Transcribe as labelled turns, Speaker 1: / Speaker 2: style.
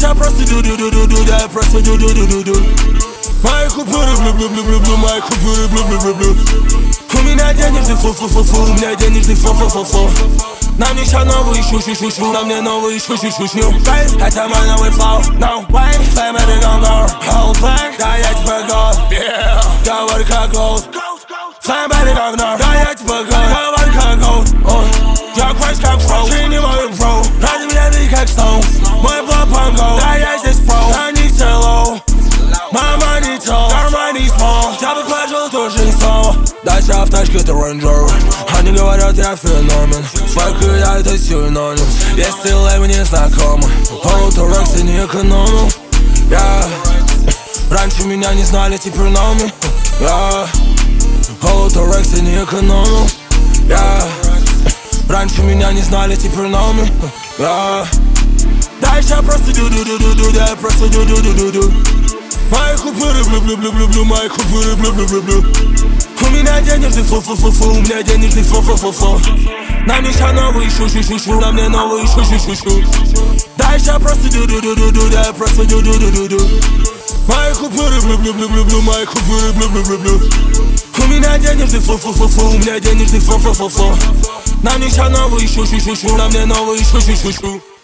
Speaker 1: Дальше просто ду-ду-ду-ду-ду, да я просто ду-ду-ду-ду-ду. Мои купюры блю-блю-блю-блю, мои купюры блю-блю-блю-блю. У меня денежный фу-фу-фу-фу, у меня денежный фу-фу-фу-фу. На мне ща новый шу-шу-шу-шу, на мне новый шу-шу-шу-шу. Это мой новый флоу, no way. Флэм это гонор, hold back, да я тебя год. Говори как голд, флэм это гонор, да я тебя год. Говори как голд, я квест как фроу, ты не мой бро. Ради меня ты как стоун, мой блок пангол, да я здесь про. Они все low, мама не то, карма не смол. Я бы положил тоже снова. Дальше в тачке это Range Rover. Они говорят, я феномен. Свайка я это синоним. Есть стиль мне знакомы. Полуторекс не экономил. Раньше меня не знали, теперь know me. Полуторекс не экономил. Раньше меня не знали, теперь know me. Дальше просто ду-ду-ду-ду-ду, да я просто ду-ду-ду-ду-ду. Мои купюры блю-блю-блю-блю, мои купюры блю-блю-блю-блю. У меня денежный фу-фу-фу-фу, у меня денежный фу-фу-фу-фу. На мне ща новый шу-шу-шу-шу, на мне новый шу-шу-шу-шу. Дальше просто ду-ду-ду-ду-ду, да я просто ду-ду-ду-ду-ду. Мои купюры блю-блю-блю-блю, мои купюры блю-блю-блю-блю. У меня денежный фу-фу-фу-фу, у меня денежный фу-фу-фу-фу. На мне ща новый шу-шу-шу-шу, на мне новый шу-шу-шу-шу.